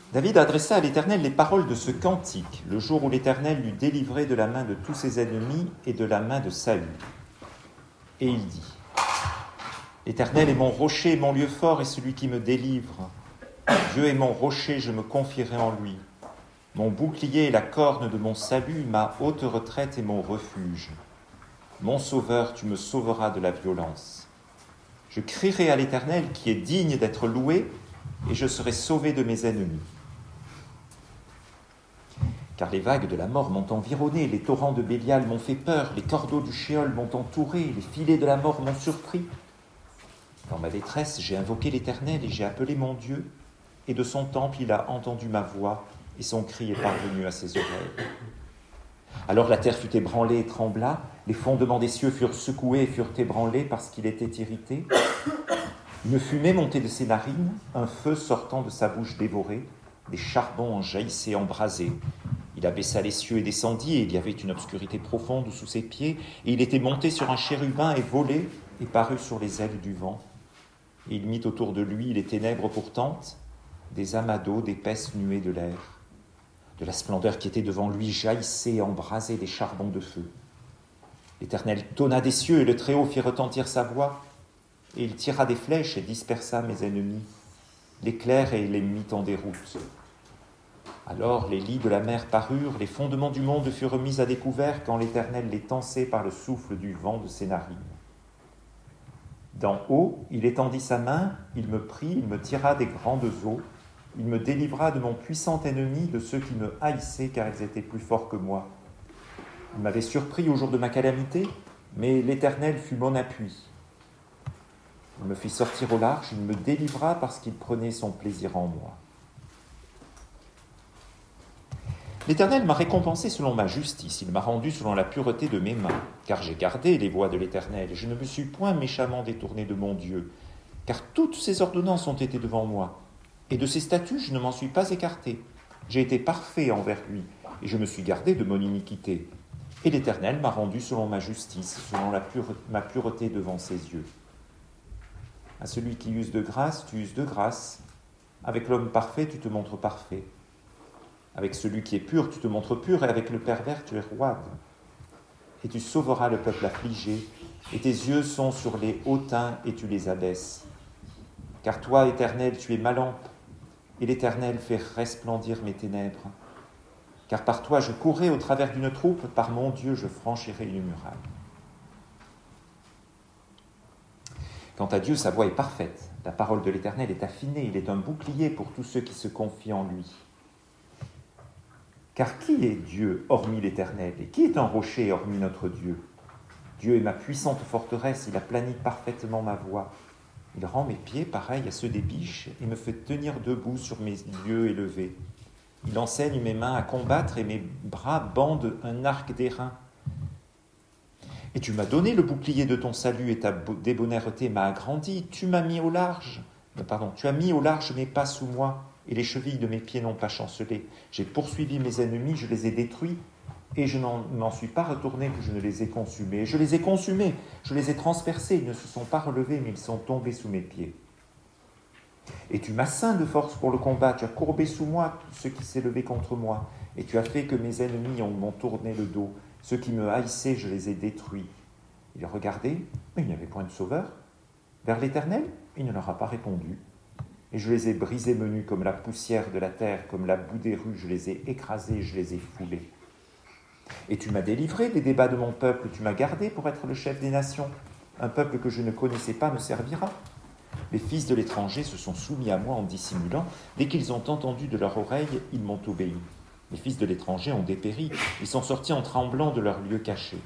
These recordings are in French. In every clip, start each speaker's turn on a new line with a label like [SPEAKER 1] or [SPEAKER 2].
[SPEAKER 1] David adressa à l'Éternel les paroles de ce cantique, le jour où l'Éternel l'eut délivré de la main de tous ses ennemis et de la main de Saül. Et il dit, « L'Éternel est mon rocher, mon lieu fort et celui qui me délivre. Dieu est mon rocher, je me confierai en lui. Mon bouclier est la corne de mon salut, ma haute retraite et mon refuge. Mon sauveur, tu me sauveras de la violence. Je crierai à l'Éternel qui est digne d'être loué, et je serai sauvé de mes ennemis. Car les vagues de la mort m'ont environné, les torrents de Bélial m'ont fait peur, les cordeaux du Shéol m'ont entouré, les filets de la mort m'ont surpris. Dans ma détresse, j'ai invoqué l'Éternel et j'ai appelé mon Dieu, et de son temple il a entendu ma voix, et son cri est parvenu à ses oreilles. Alors la terre fut ébranlée et trembla, les fondements des cieux furent secoués et furent ébranlés parce qu'il était irrité. Une fumée montait de ses narines, un feu sortant de sa bouche dévorée, des charbons en jaillissaient embrasés. Il abaissa les cieux et descendit, et il y avait une obscurité profonde sous ses pieds, et il était monté sur un chérubin et volé, et parut sur les ailes du vent. Et il mit autour de lui les ténèbres pour tente, des amas d'eau, d'épaisses nuées de l'air. De la splendeur qui était devant lui jaillissait et embrasait des charbons de feu. L'Éternel tonna des cieux, et le Très-Haut fit retentir sa voix, et il tira des flèches et dispersa mes ennemis, l'éclair et les mit en déroute. Alors les lits de la mer parurent, les fondements du monde furent mis à découvert quand l'Éternel les tensait par le souffle du vent de ses narines. D'en haut, il étendit sa main, il me prit, il me tira des grandes eaux, il me délivra de mon puissant ennemi, de ceux qui me haïssaient car ils étaient plus forts que moi. Il m'avait surpris au jour de ma calamité, mais l'Éternel fut mon appui. Il me fit sortir au large, il me délivra parce qu'il prenait son plaisir en moi. L'Éternel m'a récompensé selon ma justice, il m'a rendu selon la pureté de mes mains, car j'ai gardé les voies de l'Éternel, et je ne me suis point méchamment détourné de mon Dieu, car toutes ses ordonnances ont été devant moi, et de ses statuts je ne m'en suis pas écarté. J'ai été parfait envers lui, et je me suis gardé de mon iniquité. Et l'Éternel m'a rendu selon ma justice, selon ma pureté devant ses yeux. À celui qui use de grâce, tu uses de grâce. Avec l'homme parfait, tu te montres parfait. Avec celui qui est pur, tu te montres pur, et avec le pervers, tu es roide. Et tu sauveras le peuple affligé, et tes yeux sont sur les hautains, et tu les abaisses. Car toi, Éternel, tu es ma lampe, et l'Éternel fait resplendir mes ténèbres. Car par toi, je courrai au travers d'une troupe, par mon Dieu, je franchirai une muraille. Quant à Dieu, sa voie est parfaite. La parole de l'Éternel est affinée. Il est un bouclier pour tous ceux qui se confient en lui. Car qui est Dieu, hormis l'Éternel? Et qui est un rocher, hormis notre Dieu? Dieu est ma puissante forteresse. Il a plani parfaitement ma voie. Il rend mes pieds pareils à ceux des biches et me fait tenir debout sur mes lieux élevés. Il enseigne mes mains à combattre et mes bras bandent un arc d'airain. Et tu m'as donné le bouclier de ton salut et ta débonnaire m'a agrandi. Tu as mis au large mes pas sous moi et les chevilles de mes pieds n'ont pas chancelé. J'ai poursuivi mes ennemis, je les ai détruits et je n'en suis pas retourné que je ne les ai consumés. Je les ai consumés, je les ai transpercés, ils ne se sont pas relevés mais ils sont tombés sous mes pieds. Et tu m'as ceint de force pour le combat, tu as courbé sous moi ce qui s'est levé contre moi et tu as fait que mes ennemis m'ont tourné le dos. Ceux qui me haïssaient, je les ai détruits. Ils regardaient, mais il n'y avait point de sauveur. Vers l'Éternel, il ne leur a pas répondu. Et je les ai brisés menus comme la poussière de la terre, comme la boue des rues, je les ai écrasés, je les ai foulés. Et tu m'as délivré des débats de mon peuple, tu m'as gardé pour être le chef des nations. Un peuple que je ne connaissais pas me servira. Les fils de l'étranger se sont soumis à moi en dissimulant. Dès qu'ils ont entendu de leur oreille, ils m'ont obéi. Les fils de l'étranger ont dépéri, ils sont sortis en tremblant de leur lieu caché.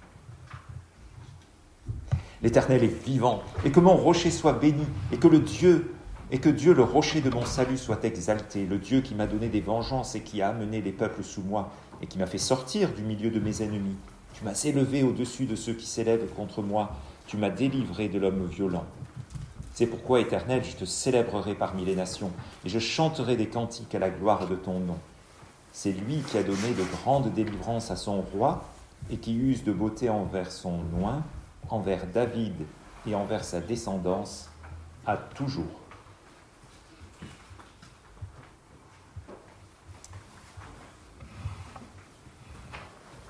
[SPEAKER 1] L'Éternel est vivant, et que mon rocher soit béni, et que Dieu, le rocher de mon salut, soit exalté, le Dieu qui m'a donné des vengeances et qui a amené les peuples sous moi, et qui m'a fait sortir du milieu de mes ennemis. Tu m'as élevé au-dessus de ceux qui s'élèvent contre moi, tu m'as délivré de l'homme violent. C'est pourquoi, Éternel, je te célébrerai parmi les nations, et je chanterai des cantiques à la gloire de ton nom. C'est lui qui a donné de grandes délivrances à son roi et qui use de beauté envers son oint, envers David et envers sa descendance, à toujours.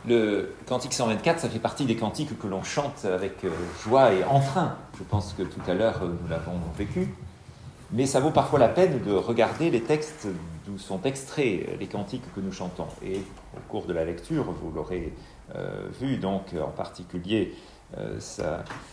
[SPEAKER 1] le cantique 124, ça fait partie des cantiques que l'on chante avec joie et entrain. Je pense que tout à l'heure, nous l'avons vécu. Mais ça vaut parfois la peine de regarder les textes d'où sont extraits les cantiques que nous chantons. Et au cours de la lecture, vous l'aurez vu, donc en particulier, c'est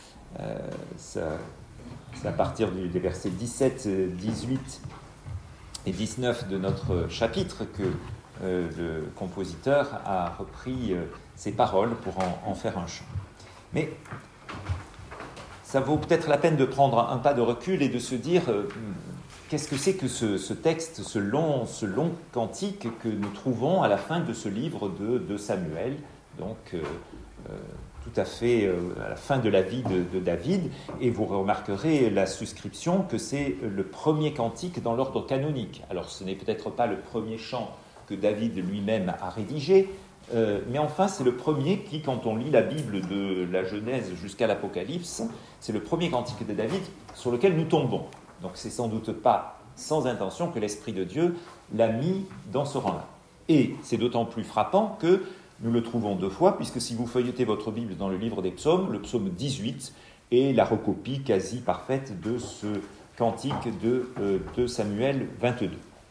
[SPEAKER 1] à partir des versets 17, 18 et 19 de notre chapitre que le compositeur a repris ces paroles pour en faire un chant. Mais ça vaut peut-être la peine de prendre un pas de recul et de se dire qu'est-ce que c'est que ce texte, ce long cantique que nous trouvons à la fin de ce livre de Samuel, donc tout à fait à la fin de la vie de David, et vous remarquerez la souscription que c'est le premier cantique dans l'ordre canonique. Alors ce n'est peut-être pas le premier chant que David lui-même a rédigé, mais enfin c'est le premier qui, quand on lit la Bible de la Genèse jusqu'à l'Apocalypse, c'est le premier cantique de David sur lequel nous tombons. Donc c'est sans doute pas sans intention que l'Esprit de Dieu l'a mis dans ce rang-là. Et c'est d'autant plus frappant que nous le trouvons 2 fois, puisque si vous feuilletez votre Bible dans le livre des psaumes, le psaume 18 est la recopie quasi parfaite de ce cantique de Samuel 22.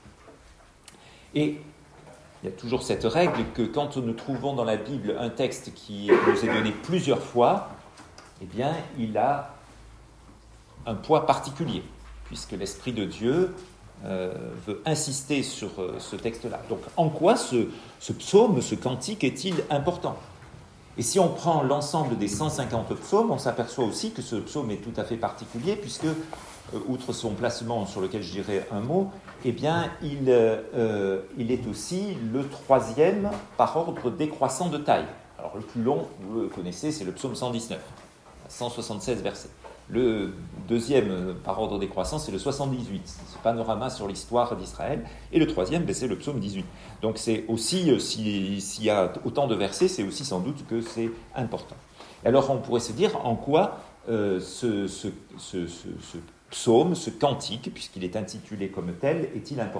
[SPEAKER 1] Et il y a toujours cette règle que quand nous trouvons dans la Bible un texte qui nous est donné plusieurs fois, eh bien, il a un poids particulier, puisque l'Esprit de Dieu veut insister sur ce texte-là. Donc, en quoi ce psaume, ce cantique est-il important ? Et si on prend l'ensemble des 150 psaumes, on s'aperçoit aussi que ce psaume est tout à fait particulier, puisque, outre son placement sur lequel je dirais un mot, eh bien, il est aussi le 3e par ordre décroissant de taille. Alors, le plus long, vous le connaissez, c'est le psaume 119, 176 versets. Le 2e par ordre décroissant, c'est le 78, ce panorama sur l'histoire d'Israël. Et le 3e, c'est le psaume 18. Donc c'est aussi, s'il y a autant de versets, c'est aussi sans doute que c'est important. Alors on pourrait se dire en quoi ce psaume, ce cantique, puisqu'il est intitulé comme tel, est-il important ?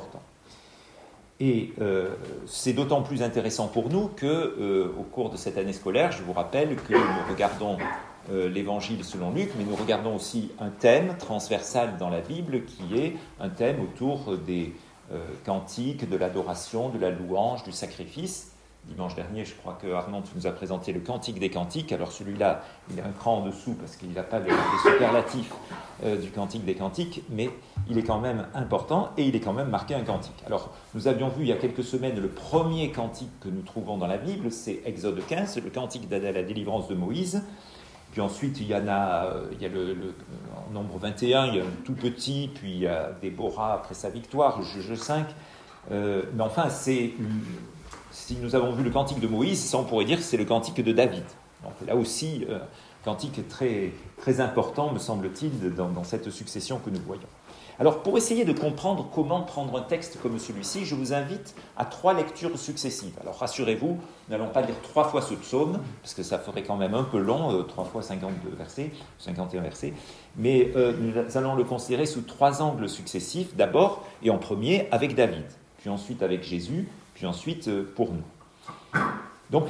[SPEAKER 1] Et c'est d'autant plus intéressant pour nous qu'au cours de cette année scolaire, je vous rappelle que nous regardons l'Évangile selon Luc, mais nous regardons aussi un thème transversal dans la Bible qui est un thème autour des cantiques, de l'adoration, de la louange, du sacrifice. Dimanche dernier, je crois que Armand nous a présenté le cantique des cantiques. Alors celui-là, il est un cran en dessous parce qu'il n'a pas les superlatifs du cantique des cantiques, mais il est quand même important et il est quand même marqué un cantique. Alors, nous avions vu il y a quelques semaines le premier cantique que nous trouvons dans la Bible, c'est Exode 15, le cantique de la délivrance de Moïse. Puis ensuite, il y a le nombre 21, il y a un tout petit, puis il y a Déborah après sa victoire, Juge 5. Mais enfin, si nous avons vu le cantique de Moïse, ça on pourrait dire que c'est le cantique de David. Donc là aussi, cantique très, très important, me semble-t-il, dans cette succession que nous voyons. Alors, pour essayer de comprendre comment prendre un texte comme celui-ci, je vous invite à 3 lectures successives. Alors, rassurez-vous, nous n'allons pas lire 3 fois ce psaume, parce que ça ferait quand même un peu long, 3 fois 52 versets, 51 versets, mais nous allons le considérer sous 3 angles successifs, d'abord et en premier avec David, puis ensuite avec Jésus, puis ensuite pour nous. Donc,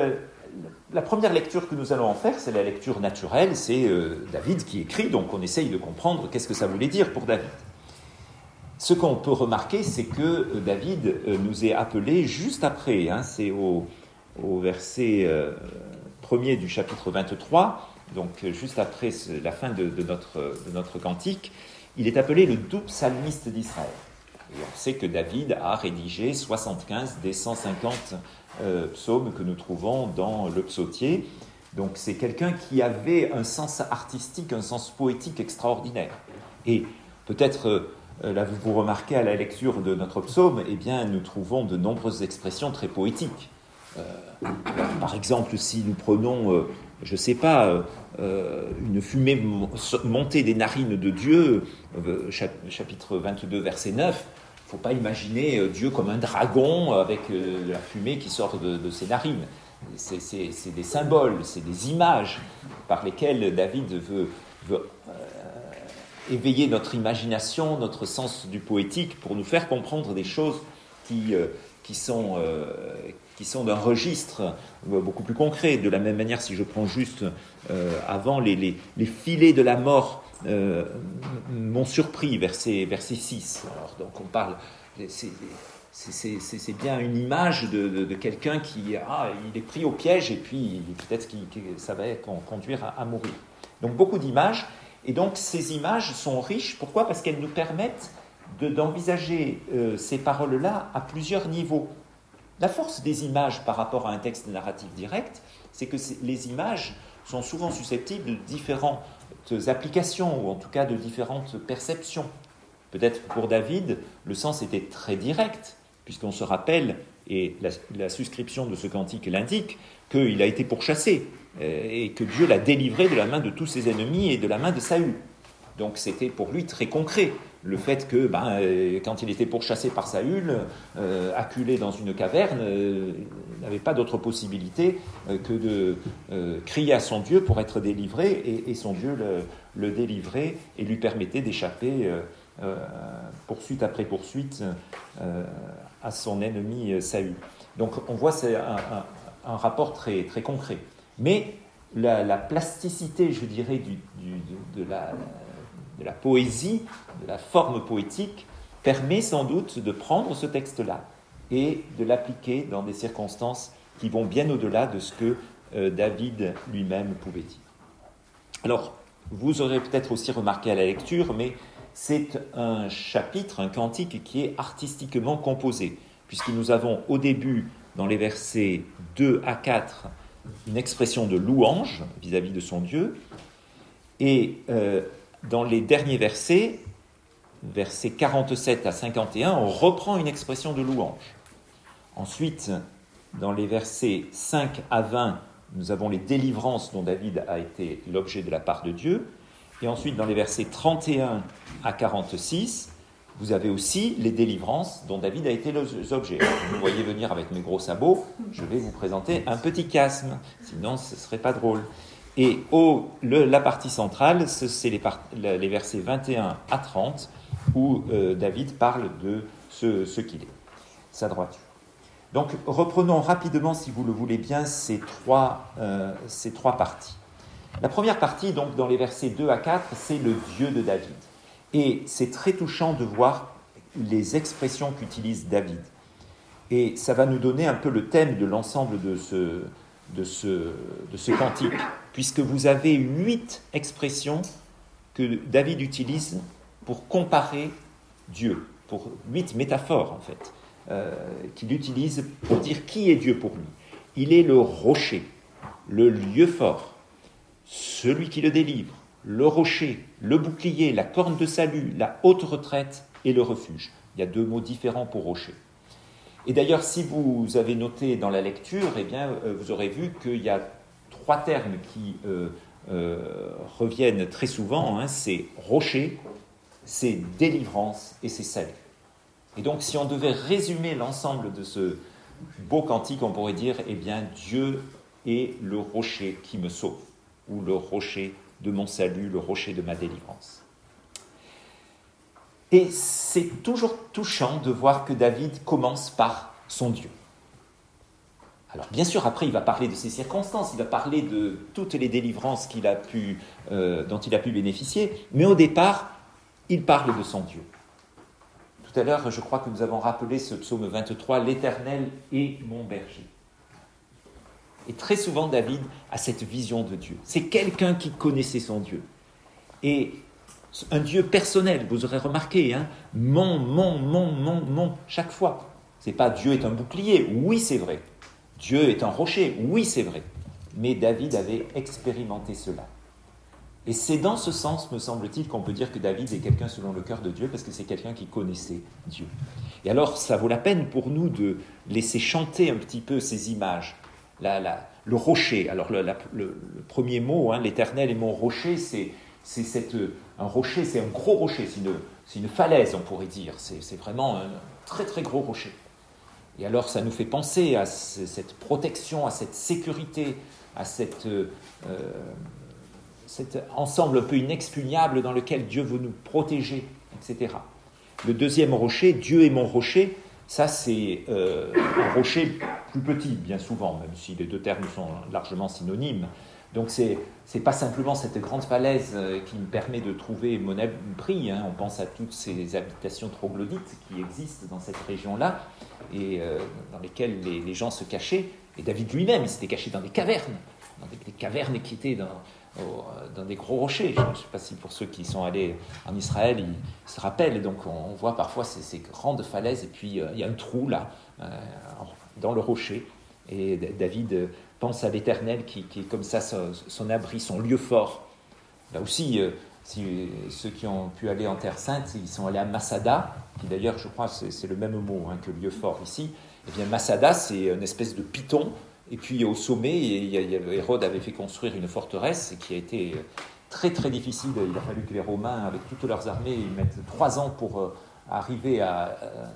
[SPEAKER 1] la première lecture que nous allons en faire, c'est la lecture naturelle, c'est David qui écrit, donc on essaye de comprendre qu'est-ce que ça voulait dire pour David. Ce qu'on peut remarquer, c'est que David nous est appelé juste après, c'est au verset 1er du chapitre 23, donc juste après la fin de notre cantique, il est appelé le doux psalmiste d'Israël. Et on sait que David a rédigé 75 des 150 psaumes que nous trouvons dans le psautier. Donc c'est quelqu'un qui avait un sens artistique, un sens poétique extraordinaire. Et peut-être, là vous remarquez à la lecture de notre psaume, eh bien nous trouvons de nombreuses expressions très poétiques. Par exemple, si nous prenons, je ne sais pas, une fumée montée des narines de Dieu, chapitre 22, verset 9, il ne faut pas imaginer Dieu comme un dragon avec la fumée qui sort de ses narines. C'est des symboles, c'est des images par lesquelles David veut éveiller notre imagination, notre sens du poétique pour nous faire comprendre des choses qui qui sont d'un registre beaucoup plus concret. De la même manière, si je prends juste avant, les filets de la mort m'ont surpris, verset 6. Alors, donc on parle, c'est bien une image de quelqu'un qui il est pris au piège et puis peut-être ça va conduire à mourir. Donc beaucoup d'images, et donc ces images sont riches. Pourquoi ? Parce qu'elles nous permettent d'envisager ces paroles-là à plusieurs niveaux. La force des images par rapport à un texte narratif direct, c'est que les images sont souvent susceptibles de différentes applications, ou en tout cas de différentes perceptions. Peut-être que pour David, le sens était très direct, puisqu'on se rappelle, et la suscription de ce cantique l'indique, qu'il a été pourchassé, et que Dieu l'a délivré de la main de tous ses ennemis et de la main de Saül. Donc c'était pour lui très concret. Le fait que, quand il était pourchassé par Saül, acculé dans une caverne, il n'avait pas d'autre possibilité que de crier à son Dieu pour être délivré, et son Dieu le délivrait et lui permettait d'échapper poursuite après poursuite à son ennemi Saül. Donc on voit c'est un rapport très, très concret. Mais la plasticité, je dirais, de la poésie, de la forme poétique, permet sans doute de prendre ce texte-là et de l'appliquer dans des circonstances qui vont bien au-delà de ce que David lui-même pouvait dire. Alors, vous aurez peut-être aussi remarqué à la lecture, mais c'est un chapitre, un cantique qui est artistiquement composé, puisque nous avons au début, dans les versets 2 à 4, une expression de louange vis-à-vis de son Dieu, et dans les derniers versets 47 à 51, on reprend une expression de louange. Ensuite, dans les versets 5 à 20, nous avons les délivrances dont David a été l'objet de la part de Dieu. Et ensuite, dans les versets 31 à 46, vous avez aussi les délivrances dont David a été l'objet. Vous me voyez venir avec mes gros sabots, je vais vous présenter un petit chiasme, sinon ce ne serait pas drôle. Et la partie centrale, c'est les versets 21 à 30, où David parle de ce qu'il est, sa droiture. Donc reprenons rapidement, si vous le voulez bien, ces trois parties. La première partie, donc dans les versets 2 à 4, c'est le Dieu de David. Et c'est très touchant de voir les expressions qu'utilise David. Et ça va nous donner un peu le thème de l'ensemble de ce cantique, puisque vous avez 8 expressions que David utilise pour comparer Dieu, pour 8 métaphores en fait, qu'il utilise pour dire qui est Dieu pour lui. Il est le rocher, le lieu fort, celui qui le délivre, le rocher, le bouclier, la corne de salut, la haute retraite et le refuge. Il y a 2 mots différents pour rocher. Et d'ailleurs, si vous avez noté dans la lecture, eh bien, vous aurez vu qu'il y a 3 termes qui reviennent très souvent. C'est rocher, c'est délivrance et c'est salut. Et donc, si on devait résumer l'ensemble de ce beau cantique, on pourrait dire, eh bien, Dieu est le rocher qui me sauve, ou le rocher de mon salut, le rocher de ma délivrance. Et c'est toujours touchant de voir que David commence par son Dieu. Alors bien sûr, après, il va parler de ses circonstances, il va parler de toutes les délivrances dont il a pu bénéficier, mais au départ, il parle de son Dieu. Tout à l'heure, je crois que nous avons rappelé ce psaume 23, « L'Éternel est mon berger ». Et très souvent, David a cette vision de Dieu. C'est quelqu'un qui connaissait son Dieu. Et un Dieu personnel, vous aurez remarqué, mon, chaque fois. C'est pas Dieu est un bouclier, oui c'est vrai. Dieu est un rocher, oui c'est vrai. Mais David avait expérimenté cela. Et c'est dans ce sens, me semble-t-il, qu'on peut dire que David est quelqu'un selon le cœur de Dieu, parce que c'est quelqu'un qui connaissait Dieu. Et alors, ça vaut la peine pour nous de laisser chanter un petit peu ces images. Le rocher, alors le premier mot, l'Éternel est mon rocher, un rocher, c'est un gros rocher, c'est une falaise, on pourrait dire. C'est vraiment un très très gros rocher. Et alors, ça nous fait penser à cette protection, à cette sécurité, à cet ensemble un peu inexpugnable dans lequel Dieu veut nous protéger, etc. Le deuxième rocher, Dieu est mon rocher, Ça, c'est un rocher plus petit, bien souvent, même si les deux termes sont largement synonymes. Donc, c'est pas simplement cette grande falaise qui me permet de trouver mon abri. On pense à toutes ces habitations troglodytes qui existent dans cette région-là et dans lesquelles les gens se cachaient. Et David lui-même, il s'était caché dans des cavernes qui étaient dans des gros rochers. Je ne sais pas si pour ceux qui sont allés en Israël, ils se rappellent. Donc on voit parfois ces grandes falaises et puis il y a un trou là, dans le rocher. Et David pense à l'Éternel qui est comme ça son abri, son lieu fort. Là aussi, si ceux qui ont pu aller en Terre Sainte, ils sont allés à Masada, qui d'ailleurs, je crois, c'est le même mot que lieu fort ici. Eh bien, Masada, c'est une espèce de piton. Et puis au sommet, Hérode avait fait construire une forteresse qui a été très très difficile. Il a fallu que les Romains, avec toutes leurs armées, ils mettent 3 ans pour arriver à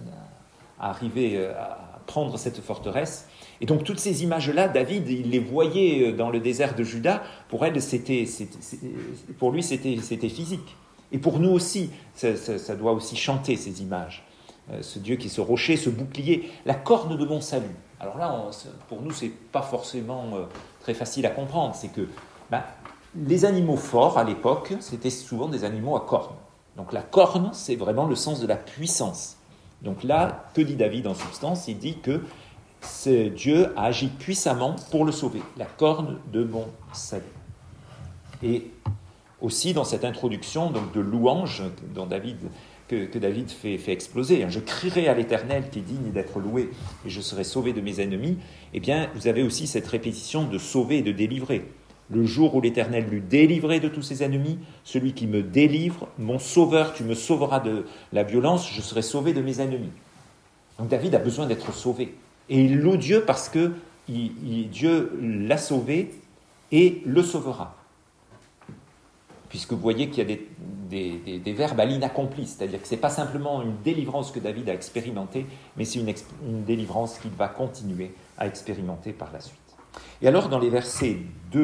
[SPEAKER 1] prendre cette forteresse. Et donc toutes ces images-là, David, il les voyait dans le désert de Juda. Pour lui, c'était physique. Et pour nous aussi, ça doit aussi chanter ces images. Ce Dieu qui est ce rocher, ce bouclier, la corne de mon salut. Alors là, pour nous, c'est pas forcément très facile à comprendre. C'est que les animaux forts à l'époque, c'était souvent des animaux à cornes. Donc la corne, c'est vraiment le sens de la puissance. Donc là, que dit David en substance? Il dit que Dieu a agi puissamment pour le sauver. La corne de mon salut. Et aussi dans cette introduction donc, de louange que David fait exploser. Je crierai à l'Éternel qui est digne d'être loué et je serai sauvé de mes ennemis. Eh bien, vous avez aussi cette répétition de sauver et de délivrer. Le jour où l'Éternel l'eut délivré de tous ses ennemis, celui qui me délivre, mon sauveur, tu me sauveras de la violence, je serai sauvé de mes ennemis. Donc David a besoin d'être sauvé. Et il loue Dieu parce que Dieu l'a sauvé et le sauvera. Puisque vous voyez qu'il y a des verbes à l'inaccompli, c'est-à-dire que ce n'est pas simplement une délivrance que David a expérimentée, mais c'est une délivrance qu'il va continuer à expérimenter par la suite. Et alors, dans les versets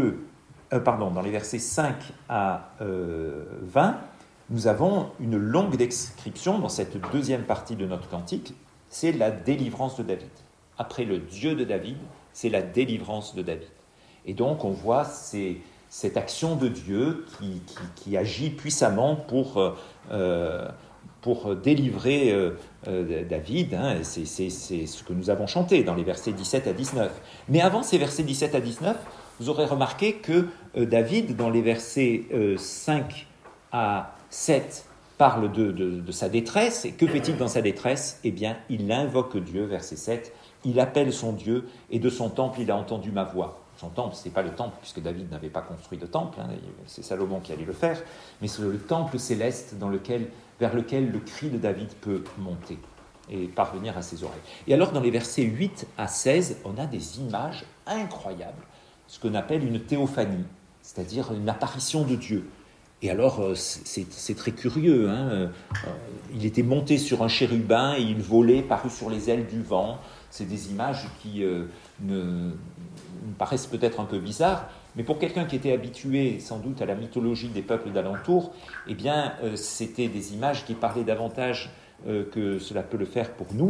[SPEAKER 1] 5 à 20, nous avons une longue description dans cette deuxième partie de notre cantique, c'est la délivrance de David. Après le Dieu de David, c'est la délivrance de David. Et donc, on voit cette action de Dieu qui agit puissamment pour délivrer David. C'est ce que nous avons chanté dans les versets 17 à 19. Mais avant ces versets 17 à 19, vous aurez remarqué que David, dans les versets 5 à 7, parle de sa détresse. Et que fait-il dans sa détresse? Eh bien, il invoque Dieu, verset 7. Il appelle son Dieu et de son temple, il a entendu ma voix. Son temple, ce n'est pas le temple, puisque David n'avait pas construit de temple, c'est Salomon qui allait le faire, mais c'est le temple céleste vers lequel le cri de David peut monter et parvenir à ses oreilles. Et alors, dans les versets 8 à 16, on a des images incroyables, ce qu'on appelle une théophanie, c'est-à-dire une apparition de Dieu. Et alors, c'est très curieux. Il était monté sur un chérubin et il volait, parut sur les ailes du vent. C'est des images qui me paraissent peut-être un peu bizarres, mais pour quelqu'un qui était habitué sans doute à la mythologie des peuples d'alentour, eh bien, c'était des images qui parlaient davantage que cela peut le faire pour nous.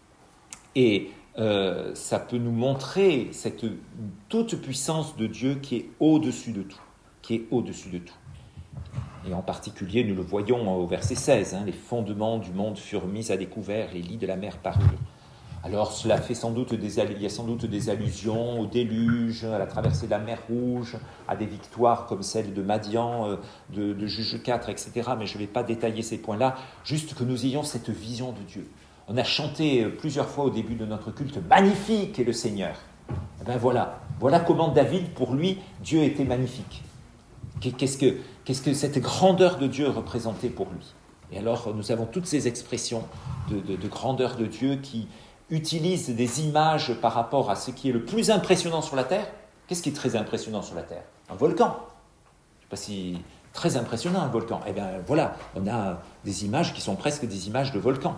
[SPEAKER 1] Et ça peut nous montrer cette toute puissance de Dieu qui est au-dessus de tout. Et en particulier, nous le voyons au verset 16, les fondements du monde furent mis à découvert, les lits de la mer parurent. Alors cela fait il y a sans doute des allusions au déluge, à la traversée de la mer Rouge, à des victoires comme celle de Madian, de Juge 4, etc. Mais je ne vais pas détailler ces points-là, juste que nous ayons cette vision de Dieu. On a chanté plusieurs fois au début de notre culte « Magnifique est le Seigneur ». Eh bien voilà comment David, pour lui, Dieu était magnifique. Qu'est-ce que cette grandeur de Dieu représentait pour lui? Et alors nous avons toutes ces expressions de grandeur de Dieu qui utilisent des images par rapport à ce qui est le plus impressionnant sur la Terre. Qu'est-ce qui est très impressionnant sur la Terre? Un volcan. Je ne sais pas si... Très impressionnant un volcan. Eh bien voilà, on a des images qui sont presque des images de volcan.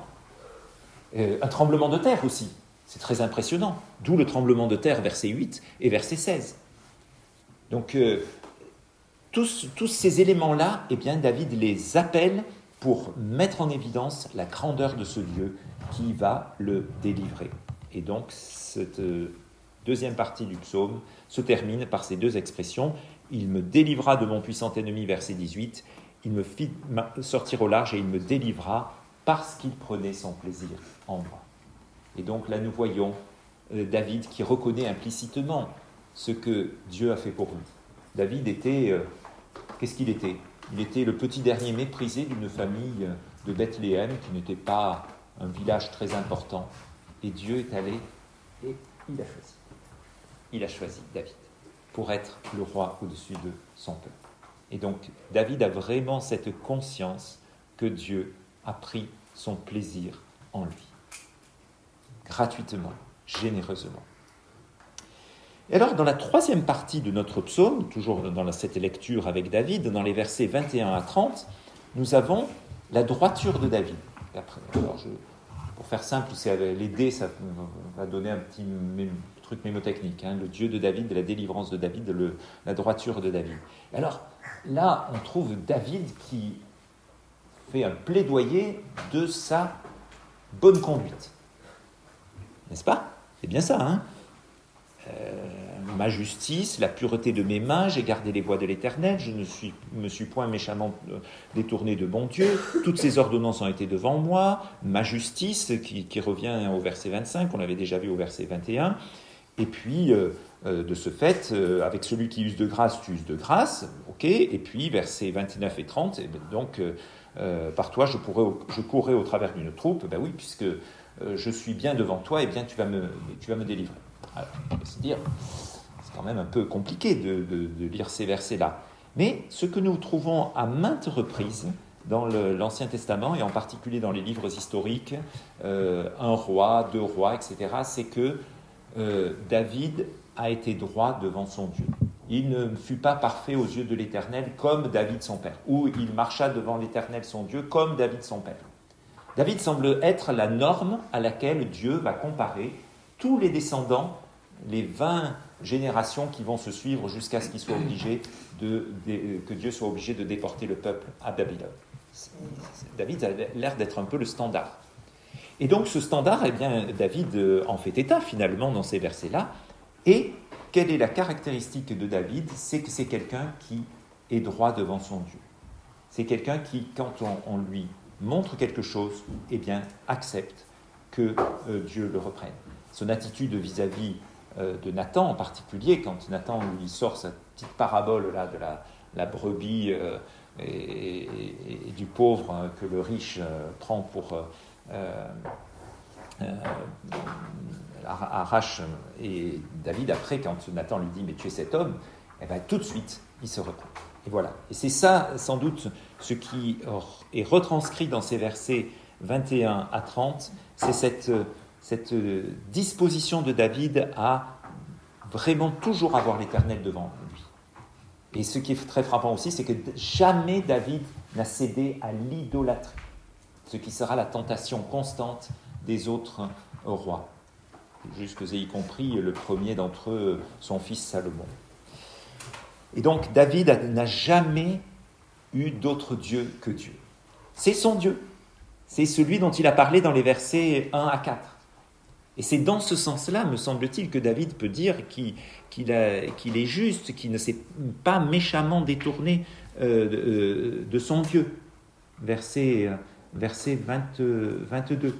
[SPEAKER 1] Un tremblement de terre aussi, c'est très impressionnant. D'où le tremblement de terre, verset 8 et verset 16. Donc tous ces éléments-là, eh bien David les appelle pour mettre en évidence la grandeur de ce Dieu qui va le délivrer. Et donc, cette deuxième partie du psaume se termine par ces deux expressions. « Il me délivra de mon puissant ennemi », verset 18. « Il me fit sortir au large et il me délivra parce qu'il prenait son plaisir en moi. » Et donc là, nous voyons David qui reconnaît implicitement ce que Dieu a fait pour lui. David était... qu'est-ce qu'il était ? Il était le petit dernier méprisé d'une famille de Bethléem qui n'était pas un village très important. Et Dieu est allé et il a choisi. Il a choisi David pour être le roi au-dessus de son peuple. Et donc, David a vraiment cette conscience que Dieu a pris son plaisir en lui. Gratuitement, généreusement. Et alors, dans la troisième partie de notre psaume, toujours dans cette lecture avec David, dans les versets 21 à 30, nous avons la droiture de David. Et après, alors pour faire simple, les dés, ça va donner un petit truc mémotechnique. Le Dieu de David, la délivrance de David, la droiture de David. Et alors, là, on trouve David qui fait un plaidoyer de sa bonne conduite. N'est-ce pas ? C'est bien ça, hein ? Ma justice, la pureté de mes mains, j'ai gardé les voies de l'Éternel, je ne me suis point méchamment détourné de mon Dieu, toutes ces ordonnances ont été devant moi, ma justice, qui revient au verset 25, on l'avait déjà vu au verset 21, et puis, de ce fait, avec celui qui use de grâce, tu uses de grâce, ok, et puis versets 29 et 30, et donc, par toi, je courrai au travers d'une troupe, ben oui, puisque je suis bien devant toi, et bien tu vas me délivrer. Alors, c'est quand même un peu compliqué de lire ces versets-là. Mais ce que nous trouvons à maintes reprises dans l'Ancien Testament, et en particulier dans les livres historiques, un roi, deux rois, etc., c'est que David a été droit devant son Dieu. Il ne fut pas parfait aux yeux de l'Éternel comme David son père, ou il marcha devant l'Éternel son Dieu comme David son père. David semble être la norme à laquelle Dieu va comparer tous les descendants, les 20 générations qui vont se suivre jusqu'à ce qu'il soit obligé que Dieu soit obligé de déporter le peuple à Babylone. David a l'air d'être un peu le standard. Et donc ce standard, eh bien, David en fait état finalement dans ces versets-là. Et quelle est la caractéristique de David ? C'est que c'est quelqu'un qui est droit devant son Dieu. C'est quelqu'un qui, quand on lui montre quelque chose, eh bien, accepte que Dieu le reprenne. Son attitude vis-à-vis de Nathan en particulier, quand Nathan lui sort sa petite parabole là, de la brebis et du pauvre que le riche prend pour arrache, et David après, quand Nathan lui dit « mais tu es cet homme », eh bien, tout de suite il se reprend. Et voilà. Et c'est ça sans doute ce qui est retranscrit dans ces versets 21 à 30, c'est cette disposition de David à vraiment toujours avoir l'Éternel devant lui. Et ce qui est très frappant aussi, c'est que jamais David n'a cédé à l'idolâtrie, ce qui sera la tentation constante des autres rois, jusque et y compris le premier d'entre eux, son fils Salomon. Et donc David n'a jamais eu d'autre Dieu que Dieu. C'est son Dieu. C'est celui dont il a parlé dans les versets 1 à 4. Et c'est dans ce sens-là, me semble-t-il, que David peut dire qu'il est juste, qu'il ne s'est pas méchamment détourné de son Dieu. Verset 22.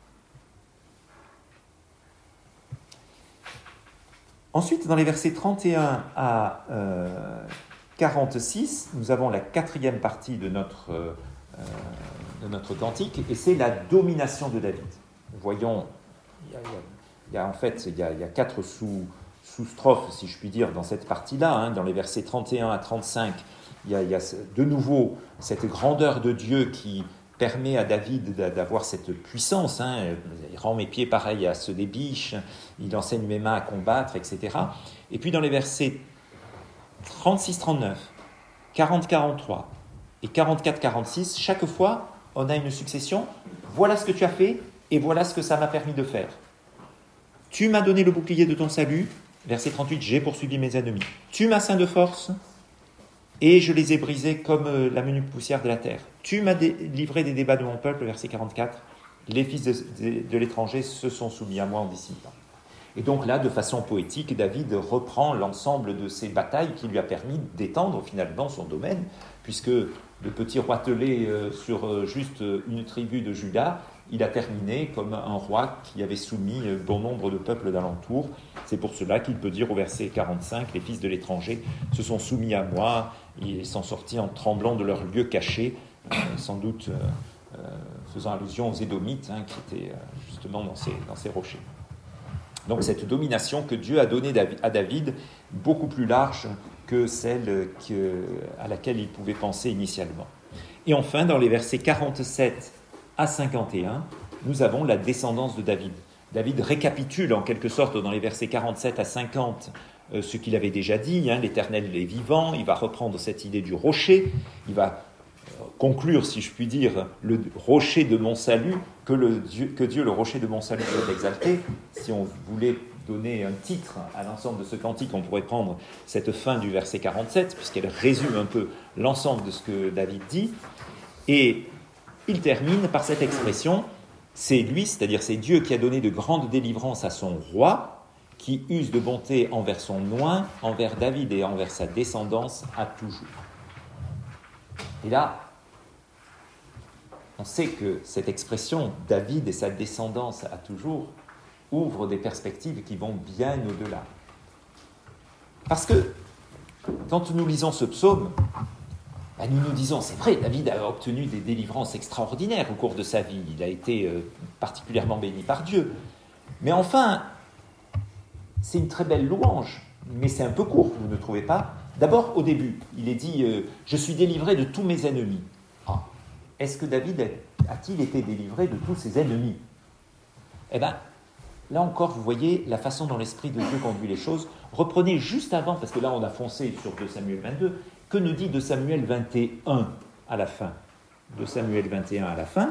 [SPEAKER 1] Ensuite, dans les versets 31 à 46, nous avons la quatrième partie de notre cantique, et c'est la domination de David. Voyons, il y a 4 sous-strophes, si je puis dire, dans cette partie-là. Dans les versets 31 à 35, il y a de nouveau cette grandeur de Dieu qui permet à David d'avoir cette puissance. Il rend mes pieds pareils à ceux des biches, il enseigne mes mains à combattre, etc. Et puis dans les versets 36-39, 40-43 et 44-46, chaque fois, on a une succession. Voilà ce que tu as fait et voilà ce que ça m'a permis de faire. Tu m'as donné le bouclier de ton salut. Verset 38, j'ai poursuivi mes ennemis. Tu m'as ceint de force. et je les ai brisés comme la menue poussière de la terre. Tu m'as livré des débats de mon peuple, verset 44. Les fils de l'étranger se sont soumis à moi en dissident. Et donc là, de façon poétique, David reprend l'ensemble de ces batailles qui lui a permis d'étendre finalement son domaine, puisque de petit roitelet sur juste une tribu de Juda, il a terminé comme un roi qui avait soumis bon nombre de peuples d'alentour. C'est pour cela qu'il peut dire au verset 45, « Les fils de l'étranger se sont soumis à moi, ils sont sortis en tremblant de leur lieu caché », sans doute faisant allusion aux Édomites, qui étaient justement dans ces rochers. Donc cette domination que Dieu a donnée à David, beaucoup plus large que celle à laquelle il pouvait penser initialement. Et enfin, dans les versets 47 à 51, nous avons la descendance de David. David récapitule en quelque sorte dans les versets 47 à 50 ce qu'il avait déjà dit, l'Éternel est vivant, il va reprendre cette idée du rocher, il va conclure, si je puis dire, le rocher de mon salut, que Dieu, le rocher de mon salut, soit exalté. Si on voulait donner un titre à l'ensemble de ce cantique, on pourrait prendre cette fin du verset 47, puisqu'elle résume un peu l'ensemble de ce que David dit. Et il termine par cette expression, c'est lui, c'est-à-dire c'est Dieu qui a donné de grandes délivrances à son roi, qui use de bonté envers son oint, envers David et envers sa descendance à toujours. Et là, on sait que cette expression « David et sa descendance à toujours » ouvre des perspectives qui vont bien au-delà. Parce que, quand nous lisons ce psaume, nous nous disons, c'est vrai, David a obtenu des délivrances extraordinaires au cours de sa vie, il a été particulièrement béni par Dieu. Mais enfin, c'est une très belle louange, mais c'est un peu court, vous ne trouvez pas ? D'abord, au début, il est dit « Je suis délivré de tous mes ennemis ». Est-ce que David a-t-il été délivré de tous ses ennemis ? Eh bien, là encore, vous voyez la façon dont l'Esprit de Dieu conduit les choses. Reprenez juste avant, parce que là, on a foncé sur 2 Samuel 22. Que nous dit 2 Samuel 21 à la fin ? 2 Samuel 21 à la fin.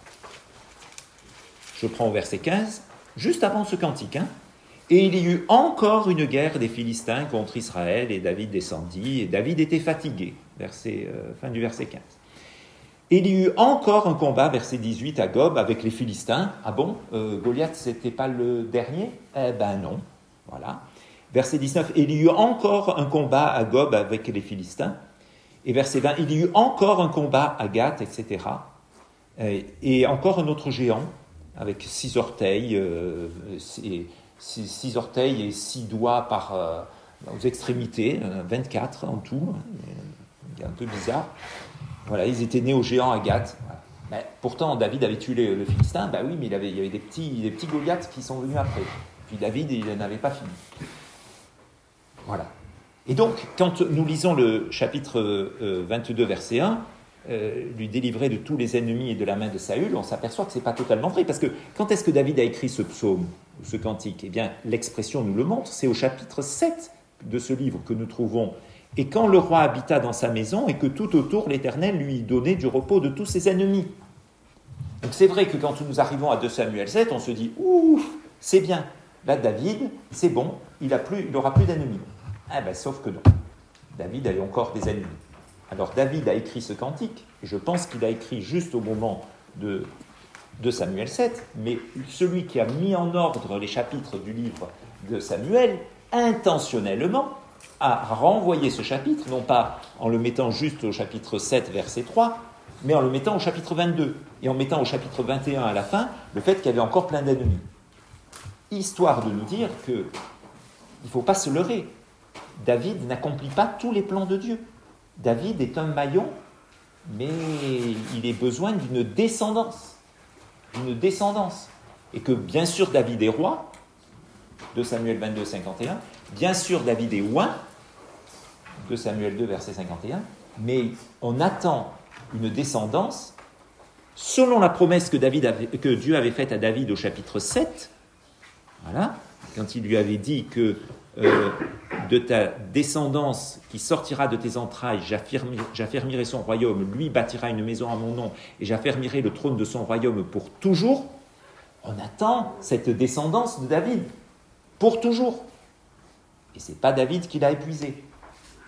[SPEAKER 1] Je prends au verset 15, juste avant ce cantique. Et il y eut encore une guerre des Philistins contre Israël, et David descendit, et David était fatigué. Fin du verset 15. Et il y eut encore un combat, verset 18, à Gob, avec les Philistins. Ah bon, Goliath, c'était pas le dernier ? Eh ben non, voilà. Verset 19, il y eut encore un combat à Gob avec les Philistins. Et verset 20, il y eut encore un combat à Gath, etc. Et encore un autre géant, avec 6 orteils, 6 orteils et 6 doigts aux extrémités, 24 en tout, c'est un peu bizarre. Voilà, ils étaient nés au géant à Gath. Voilà. Pourtant, David avait tué le Philistin. Oui, mais il y avait des petits Goliaths qui sont venus après. Puis David, il n'avait pas fini. Voilà. Et donc, quand nous lisons le chapitre 22, verset 1, lui délivrer de tous les ennemis et de la main de Saül, on s'aperçoit que ce n'est pas totalement vrai. Parce que quand est-ce que David a écrit ce psaume, ce cantique ? Eh bien, l'expression nous le montre. C'est au chapitre 7 de ce livre que nous trouvons. Et quand le roi habita dans sa maison et que tout autour l'Éternel lui donnait du repos de tous ses ennemis. Donc c'est vrai que quand nous arrivons à 2 Samuel 7, on se dit « Ouf, c'est bien, là David, c'est bon, il n'aura plus d'ennemis. » Sauf que non, David a encore des ennemis. Alors David a écrit ce cantique, et je pense qu'il a écrit juste au moment de Samuel 7, mais celui qui a mis en ordre les chapitres du livre de Samuel, intentionnellement, a renvoyé ce chapitre, non pas en le mettant juste au chapitre 7, verset 3, mais en le mettant au chapitre 22, et en mettant au chapitre 21 à la fin, le fait qu'il y avait encore plein d'ennemis. Histoire de nous dire qu'il ne faut pas se leurrer. David n'accomplit pas tous les plans de Dieu. David est un maillon, mais il a besoin d'une descendance. Et que bien sûr David est roi, de Samuel 22, 51, bien sûr David est oint, de Samuel 2, verset 51, mais on attend une descendance selon la promesse que Dieu avait faite à David au chapitre 7, voilà, quand il lui avait dit que de ta descendance qui sortira de tes entrailles, j'affermirai son royaume, lui bâtira une maison à mon nom, et j'affermirai le trône de son royaume pour toujours. On attend cette descendance de David, pour toujours. Et ce n'est pas David qui l'a épuisé.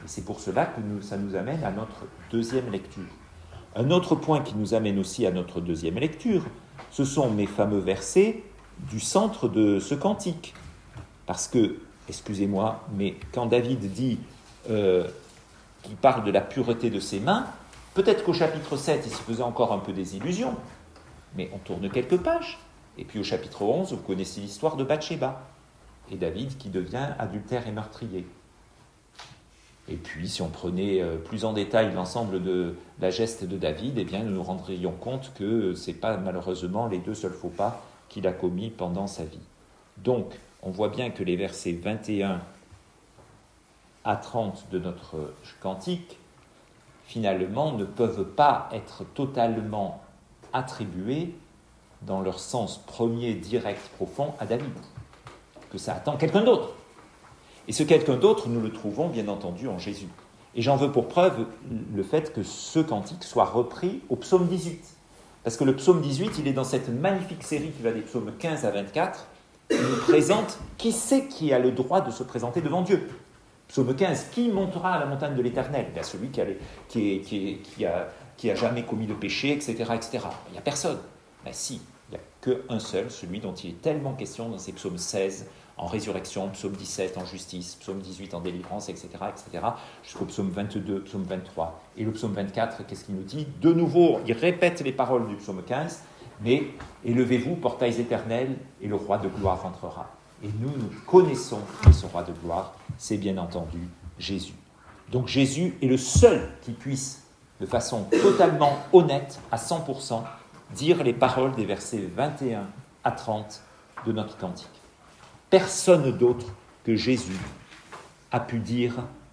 [SPEAKER 1] Et c'est pour cela que ça nous amène à notre deuxième lecture. Un autre point qui nous amène aussi à notre deuxième lecture, ce sont mes fameux versets du centre de ce cantique. Parce que, excusez-moi, mais quand David dit qu'il parle de la pureté de ses mains, peut-être qu'au chapitre 7, il se faisait encore un peu des illusions, mais on tourne quelques pages. Et puis au chapitre 11, vous connaissez l'histoire de Bathsheba, et David qui devient adultère et meurtrier. Et puis, si on prenait plus en détail l'ensemble de la geste de David, eh bien, nous nous rendrions compte que ce n'est pas malheureusement les deux seuls faux pas qu'il a commis pendant sa vie. Donc, on voit bien que les versets 21 à 30 de notre cantique, finalement, ne peuvent pas être totalement attribués dans leur sens premier, direct, profond, à David. Que ça attend quelqu'un d'autre. Et ce quelqu'un d'autre, nous le trouvons bien entendu en Jésus. Et j'en veux pour preuve le fait que ce cantique soit repris au psaume 18. Parce que le psaume 18, il est dans cette magnifique série qui va des psaumes 15 à 24, qui nous présente qui c'est qui a le droit de se présenter devant Dieu. Psaume 15, qui montera à la montagne de l'Éternel? Bien, celui qui a jamais commis de péché, etc. etc. Il n'y a personne. Ben si, il n'y a qu'un seul, celui dont il est tellement question dans ces psaumes 16, en résurrection, psaume 17 en justice, psaume 18 en délivrance, etc., jusqu'au psaume 22, psaume 23. Et le psaume 24, qu'est-ce qu'il nous dit? De nouveau, il répète les paroles du psaume 15, mais « Élevez-vous, portails éternels, et le roi de gloire entrera. » Et nous connaissons que ce roi de gloire, c'est bien entendu Jésus. Donc Jésus est le seul qui puisse, de façon totalement honnête, à 100%, dire les paroles des versets 21 à 30 de notre cantique. Personne d'autre que Jésus a pu dire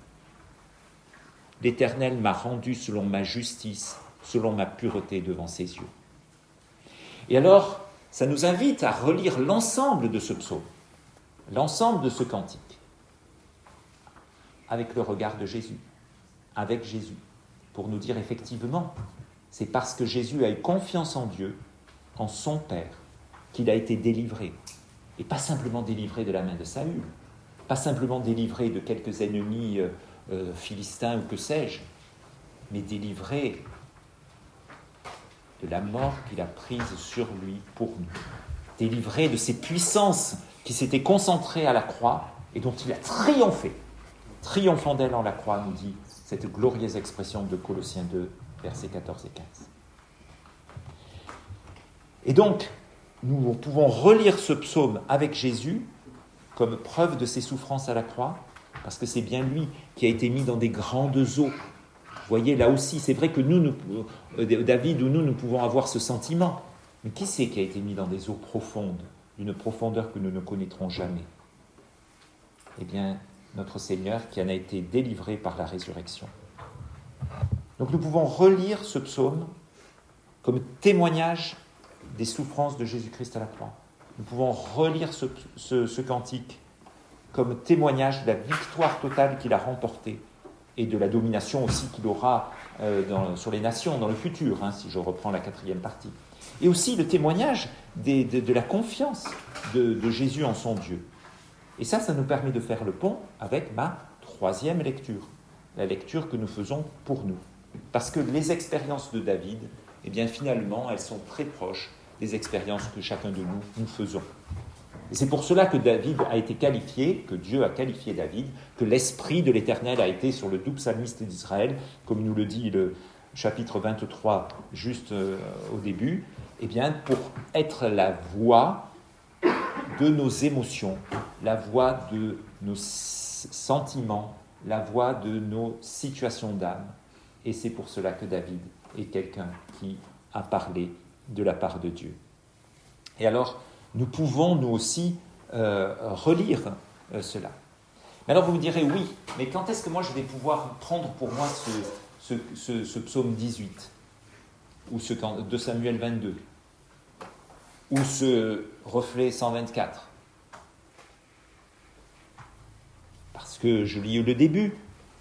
[SPEAKER 1] « L'Éternel m'a rendu selon ma justice, selon ma pureté devant ses yeux. » Et alors, ça nous invite à relire l'ensemble de ce psaume, l'ensemble de ce cantique, avec le regard de Jésus, avec Jésus, pour nous dire effectivement, c'est parce que Jésus a eu confiance en Dieu, en son Père, qu'il a été délivré. Et pas simplement délivré de la main de Saül, pas simplement délivré de quelques ennemis philistins ou que sais-je, mais délivré de la mort qu'il a prise sur lui pour nous, délivré de ces puissances qui s'étaient concentrées à la croix et dont il a triomphé, triomphant d'elle en la croix, nous dit cette glorieuse expression de Colossiens 2, versets 14 et 15. Et donc, nous pouvons relire ce psaume avec Jésus comme preuve de ses souffrances à la croix, parce que c'est bien lui qui a été mis dans des grandes eaux. Vous voyez, là aussi, c'est vrai que David ou nous pouvons avoir ce sentiment. Mais qui c'est qui a été mis dans des eaux profondes, d'une profondeur que nous ne connaîtrons jamais? Eh bien, notre Seigneur qui en a été délivré par la résurrection. Donc nous pouvons relire ce psaume comme témoignage des souffrances de Jésus-Christ à la croix. Nous pouvons relire ce cantique comme témoignage de la victoire totale qu'il a remportée et de la domination aussi qu'il aura sur les nations dans le futur, si je reprends la 4e partie. Et aussi le témoignage de la confiance de Jésus en son Dieu. Et ça nous permet de faire le pont avec ma 3e lecture, la lecture que nous faisons pour nous. Parce que les expériences de David, eh bien finalement, elles sont très proches des expériences que chacun de nous faisons. Et c'est pour cela que David a été qualifié, que Dieu a qualifié David, que l'Esprit de l'Éternel a été sur le doux psalmiste d'Israël, comme nous le dit le chapitre 23, juste au début, eh bien pour être la voix de nos émotions, la voix de nos sentiments, la voix de nos situations d'âme. Et c'est pour cela que David est quelqu'un qui a parlé de la part de Dieu. Et alors, nous pouvons, nous aussi, relire cela. Mais alors, vous me direz, oui, mais quand est-ce que moi, je vais pouvoir prendre pour moi ce psaume 18, ou ce 2 Samuel 22, ou ce reflet 124? Parce que je lis le début.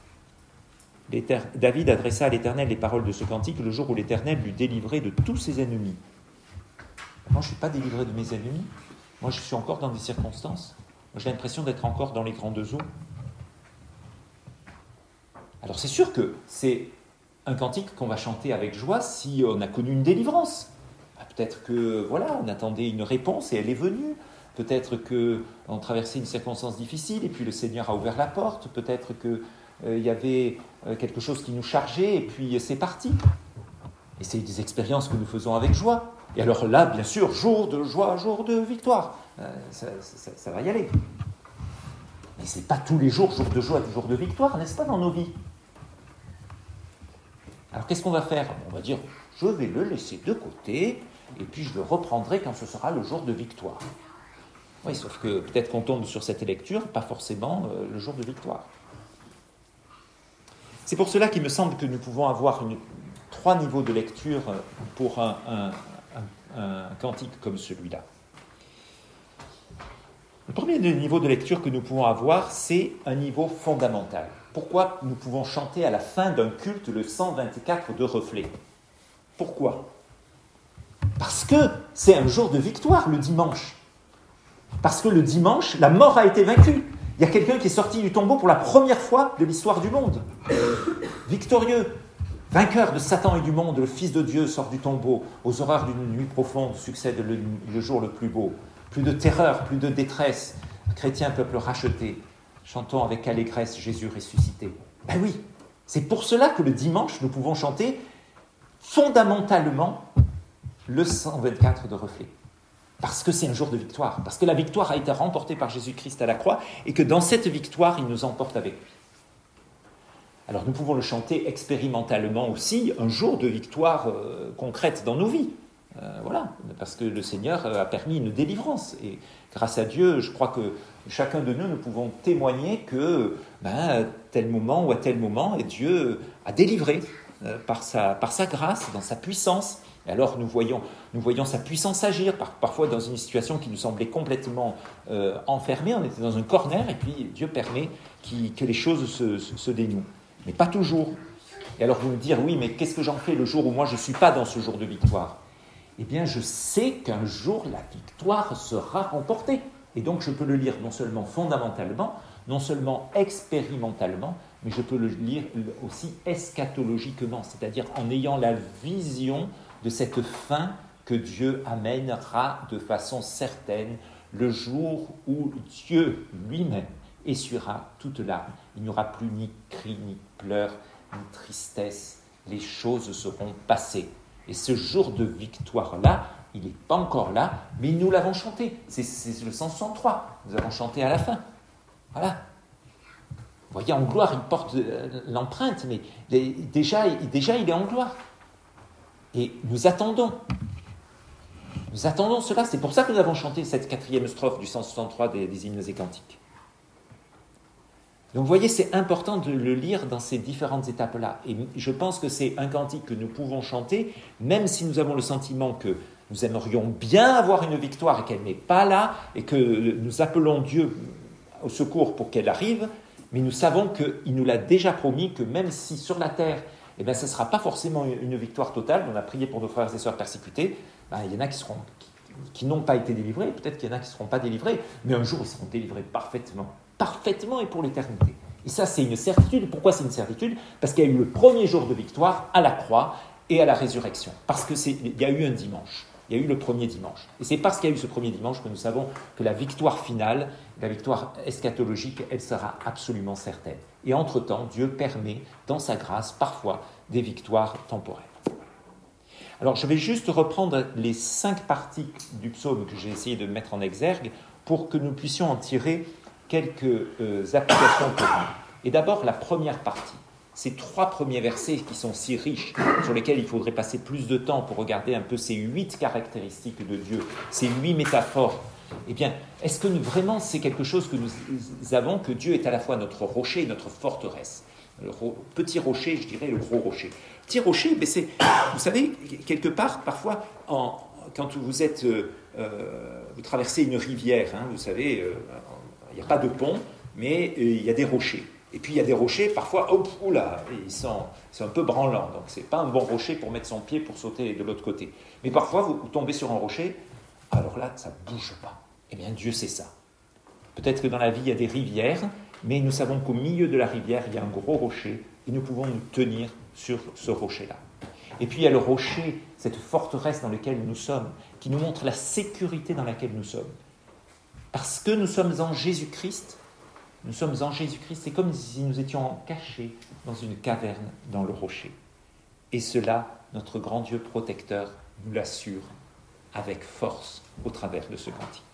[SPEAKER 1] David adressa à l'Éternel les paroles de ce cantique le jour où l'Éternel l'eut délivré de tous ses ennemis. Moi, je ne suis pas délivré de mes ennemis. Moi, je suis encore dans des circonstances. Moi, j'ai l'impression d'être encore dans les grandes eaux. Alors c'est sûr que c'est un cantique qu'on va chanter avec joie si on a connu une délivrance. Peut-être que, voilà, on attendait une réponse et elle est venue. Peut-être qu'on traversait une circonstance difficile et puis le Seigneur a ouvert la porte. Peut-être qu'il y avait quelque chose qui nous chargeait et puis c'est parti. Et c'est des expériences que nous faisons avec joie. Et alors là, bien sûr, jour de joie, jour de victoire. Ça va y aller. Mais ce n'est pas tous les jours, jour de joie, jour de victoire, n'est-ce pas, dans nos vies? Alors qu'est-ce qu'on va faire? On va dire, je vais le laisser de côté et puis je le reprendrai quand ce sera le jour de victoire. Oui, sauf que peut-être qu'on tombe sur cette lecture, pas forcément le jour de victoire. C'est pour cela qu'il me semble que nous pouvons avoir 3 niveaux de lecture pour un cantique comme celui-là. Le premier niveau de lecture que nous pouvons avoir, c'est un niveau fondamental. Pourquoi nous pouvons chanter à la fin d'un culte le 124 de reflet? Pourquoi? Parce que c'est un jour de victoire, le dimanche. Parce que le dimanche, la mort a été vaincue. Il y a quelqu'un qui est sorti du tombeau pour la première fois de l'histoire du monde. Victorieux, vainqueur de Satan et du monde, le Fils de Dieu sort du tombeau. Aux horreurs d'une nuit profonde succède le jour le plus beau. Plus de terreur, plus de détresse. Chrétien, peuple racheté. Chantons avec allégresse Jésus ressuscité. Ben oui, c'est pour cela que le dimanche, nous pouvons chanter fondamentalement le 124 de reflet. Parce que c'est un jour de victoire. Parce que la victoire a été remportée par Jésus-Christ à la croix et que dans cette victoire, il nous emporte avec lui. Alors nous pouvons le chanter expérimentalement aussi, un jour de victoire concrète dans nos vies. Voilà, parce que le Seigneur a permis une délivrance. Et grâce à Dieu, je crois que chacun de nous pouvons témoigner que à tel moment ou à tel moment, Dieu a délivré par sa grâce, dans sa puissance. Et alors nous voyons sa puissance agir, parfois dans une situation qui nous semblait complètement enfermée. On était dans un corner et puis Dieu permet que les choses se dénouent. Mais pas toujours. Et alors vous me dire, oui, mais qu'est-ce que j'en fais le jour où moi je ne suis pas dans ce jour de victoire? Eh bien, je sais qu'un jour, la victoire sera remportée. Et donc, je peux le lire non seulement fondamentalement, non seulement expérimentalement, mais je peux le lire aussi eschatologiquement, c'est-à-dire en ayant la vision de cette fin que Dieu amènera de façon certaine le jour où Dieu lui-même essuiera toute larme. Il n'y aura plus ni cri, ni pleurs, ni tristesse. Les choses seront passées. Et ce jour de victoire-là, il n'est pas encore là, mais nous l'avons chanté. C'est le 163. Nous avons chanté à la fin. Voilà. Vous voyez, en gloire, il porte l'empreinte, mais déjà, il est en gloire. Et nous attendons. Nous attendons cela. C'est pour ça que nous avons chanté cette 4e strophe du 163 des hymnes et cantiques. Donc vous voyez, c'est important de le lire dans ces différentes étapes-là. Et je pense que c'est un cantique que nous pouvons chanter, même si nous avons le sentiment que nous aimerions bien avoir une victoire et qu'elle n'est pas là, et que nous appelons Dieu au secours pour qu'elle arrive, mais nous savons qu'il nous l'a déjà promis, que même si sur la terre, ce ne sera pas forcément une victoire totale, on a prié pour nos frères et sœurs persécutés, il y en a qui n'ont pas été délivrés, peut-être qu'il y en a qui ne seront pas délivrés, mais un jour ils seront délivrés parfaitement et pour l'éternité. Et ça, c'est une certitude. Pourquoi c'est une certitude? Parce qu'il y a eu le premier jour de victoire à la croix et à la résurrection. Parce qu'il y a eu un dimanche. Il y a eu le premier dimanche. Et c'est parce qu'il y a eu ce premier dimanche que nous savons que la victoire finale, la victoire eschatologique, elle sera absolument certaine. Et entre-temps, Dieu permet, dans sa grâce, parfois, des victoires temporaires. Alors, je vais juste reprendre les 5 parties du psaume que j'ai essayé de mettre en exergue pour que nous puissions en tirer quelques applications pour nous. Et d'abord, la première partie. Ces 3 premiers versets qui sont si riches, sur lesquels il faudrait passer plus de temps pour regarder un peu ces 8 caractéristiques de Dieu, ces 8 métaphores. Eh bien, est-ce que vraiment c'est quelque chose que nous avons, que Dieu est à la fois notre rocher et notre forteresse? Le petit rocher, je dirais le gros rocher. Petit rocher, c'est, vous savez, quelque part, parfois, quand vous traversez une rivière, vous savez, il n'y a pas de pont, mais il y a des rochers. Et puis il y a des rochers, parfois, ils sont un peu branlants. Donc ce n'est pas un bon rocher pour mettre son pied pour sauter de l'autre côté. Mais parfois, vous tombez sur un rocher, alors là, ça ne bouge pas. Eh bien, Dieu sait ça. Peut-être que dans la vie, il y a des rivières, mais nous savons qu'au milieu de la rivière, il y a un gros rocher et nous pouvons nous tenir sur ce rocher-là. Et puis il y a le rocher, cette forteresse dans laquelle nous sommes, qui nous montre la sécurité dans laquelle nous sommes. Parce que nous sommes en Jésus-Christ, c'est comme si nous étions cachés dans une caverne dans le rocher. Et cela, notre grand Dieu protecteur nous l'assure avec force au travers de ce cantique.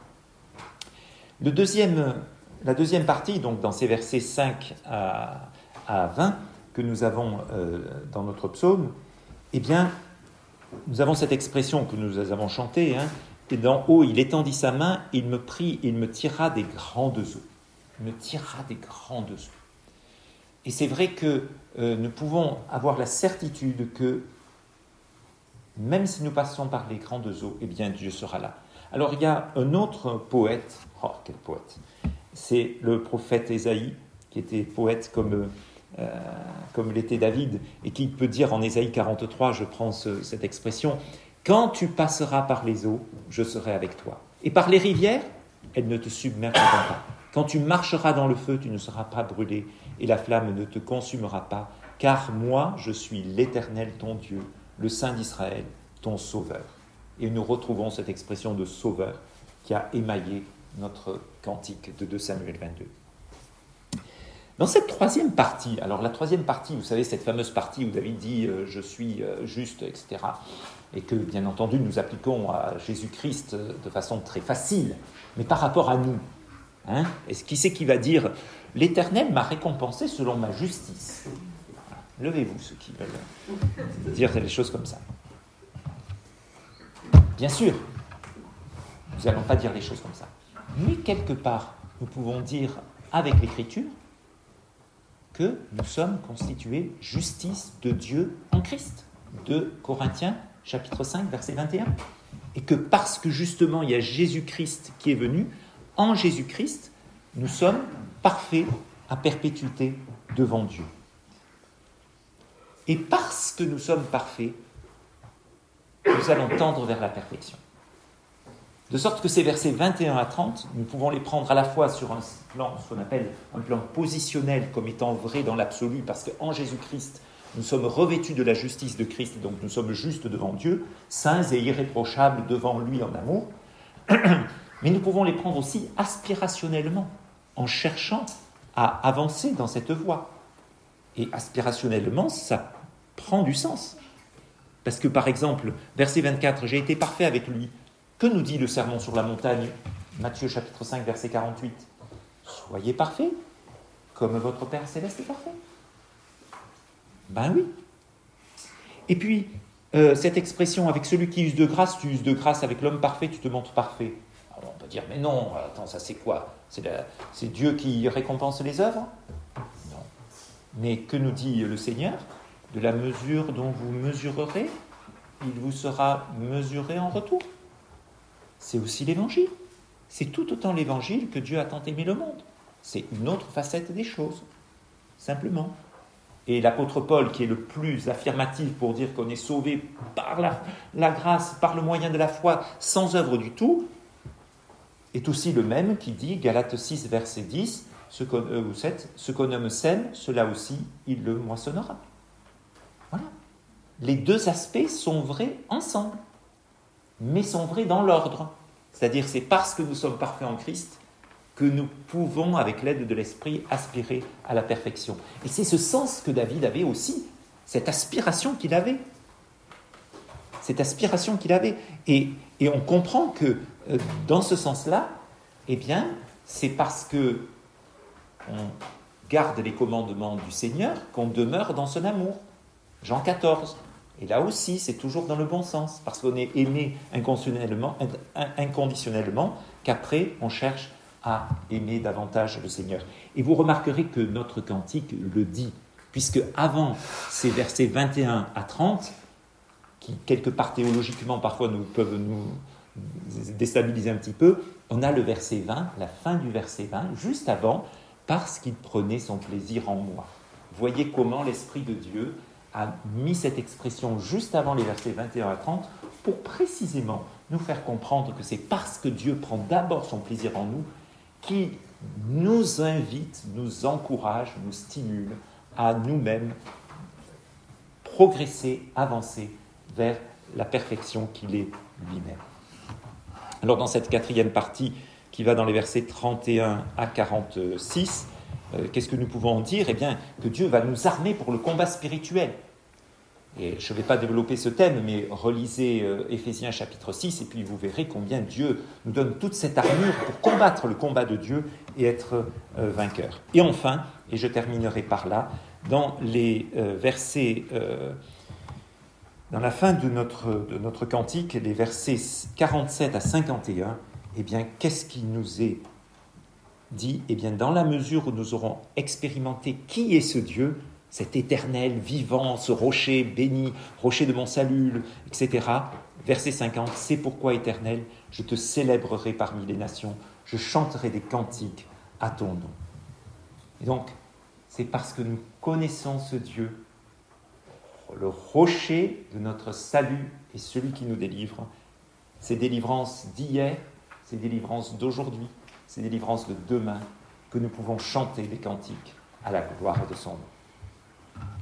[SPEAKER 1] La deuxième partie, donc dans ces versets 5 à 20 que nous avons dans notre psaume, eh bien, nous avons cette expression que nous avons chantée, et d'en haut, il étendit sa main, il me prit, il me tira des grandes eaux. Il me tira des grandes eaux. Et c'est vrai que nous pouvons avoir la certitude que même si nous passons par les grandes eaux, eh bien Dieu sera là. Alors il y a un autre poète, oh quel poète, c'est le prophète Ésaïe, qui était poète comme l'était David, et qui peut dire en Ésaïe 43, je prends cette expression, « Quand tu passeras par les eaux, je serai avec toi. Et par les rivières, elles ne te submergeront pas. Quand tu marcheras dans le feu, tu ne seras pas brûlé, et la flamme ne te consumera pas, car moi, je suis l'Éternel, ton Dieu, le Saint d'Israël, ton Sauveur. » Et nous retrouvons cette expression de Sauveur qui a émaillé notre cantique de 2 Samuel 22. Dans cette troisième partie, alors la troisième partie, vous savez, cette fameuse partie où David dit « je suis juste », etc., et que, bien entendu, nous appliquons à Jésus-Christ de façon très facile, mais par rapport à nous, est-ce qui c'est qui va dire « l'Éternel m'a récompensé selon ma justice ». Levez-vous ceux qui veulent dire des choses comme ça. Bien sûr, nous n'allons pas dire les choses comme ça. Mais quelque part, nous pouvons dire avec l'Écriture que nous sommes constitués justice de Dieu en Christ. 2 Corinthiens, chapitre 5, verset 21. Et que parce que justement il y a Jésus-Christ qui est venu, en Jésus-Christ, nous sommes parfaits à perpétuité devant Dieu. Et parce que nous sommes parfaits, nous allons tendre vers la perfection. De sorte que ces versets 21 à 30, nous pouvons les prendre à la fois sur un plan, ce qu'on appelle un plan positionnel, comme étant vrai dans l'absolu, parce qu'en Jésus-Christ, nous sommes revêtus de la justice de Christ, donc nous sommes justes devant Dieu, saints et irréprochables devant lui en amour. Mais nous pouvons les prendre aussi aspirationnellement, en cherchant à avancer dans cette voie. Et aspirationnellement, ça prend du sens. Parce que, par exemple, verset 24, « J'ai été parfait avec lui ». Que nous dit le sermon sur la montagne ? Matthieu chapitre 5, verset 48. « Soyez parfaits, comme votre Père céleste est parfait. » Ben oui. Et puis, cette expression, avec celui qui use de grâce, tu uses de grâce, avec l'homme parfait, tu te montres parfait. Alors on peut dire, mais non, attends, ça c'est quoi ? C'est Dieu qui récompense les œuvres ? Non. Mais que nous dit le Seigneur ? De la mesure dont vous mesurerez, il vous sera mesuré en retour. C'est aussi l'Évangile. C'est tout autant l'Évangile que Dieu a tant aimé le monde. C'est une autre facette des choses, simplement. Et l'apôtre Paul, qui est le plus affirmatif pour dire qu'on est sauvé par la grâce, par le moyen de la foi, sans œuvre du tout, est aussi le même qui dit, Galates 6, verset 10, ou 7, « Ce qu'un homme sème, cela aussi, il le moissonnera. » Voilà. Les deux aspects sont vrais ensemble, mais sont vrais dans l'ordre. C'est-à-dire, c'est parce que nous sommes parfaits en Christ que nous pouvons, avec l'aide de l'Esprit, aspirer à la perfection. Et c'est ce sens que David avait aussi, cette aspiration qu'il avait. Cette aspiration qu'il avait. Et on comprend que, dans ce sens-là, eh bien, c'est parce que on garde les commandements du Seigneur qu'on demeure dans son amour. Jean 14. Et là aussi, c'est toujours dans le bon sens, parce qu'on est aimé inconditionnellement, qu'après, on cherche à aimer davantage le Seigneur. Et vous remarquerez que notre cantique le dit, puisque avant ces versets 21 à 30, qui quelque part théologiquement parfois peuvent nous déstabiliser un petit peu, on a le verset 20, la fin du verset 20, juste avant, parce qu'il prenait son plaisir en moi. Voyez comment l'Esprit de Dieu a mis cette expression juste avant les versets 21 à 30 pour précisément nous faire comprendre que c'est parce que Dieu prend d'abord son plaisir en nous qu'il nous invite, nous encourage, nous stimule à nous-mêmes progresser, avancer vers la perfection qu'il est lui-même. Alors dans cette quatrième partie qui va dans les versets 31 à 46, qu'est-ce que nous pouvons en dire ? Eh bien, que Dieu va nous armer pour le combat spirituel. Et je ne vais pas développer ce thème, mais relisez Éphésiens chapitre 6, et puis vous verrez combien Dieu nous donne toute cette armure pour combattre le combat de Dieu et être vainqueur. Et enfin, et je terminerai par là, dans les versets, dans la fin de notre cantique, les versets 47 à 51, eh bien, qu'est-ce qui nous est dit ? Eh bien, dans la mesure où nous aurons expérimenté qui est ce Dieu, cet éternel, vivant, ce rocher béni, rocher de mon salut, etc. Verset 50, c'est pourquoi, éternel, je te célébrerai parmi les nations, je chanterai des cantiques à ton nom. Et donc, c'est parce que nous connaissons ce Dieu, le rocher de notre salut et celui qui nous délivre, ces délivrances d'hier, ces délivrances d'aujourd'hui, ces délivrances de demain, que nous pouvons chanter des cantiques à la gloire de son nom.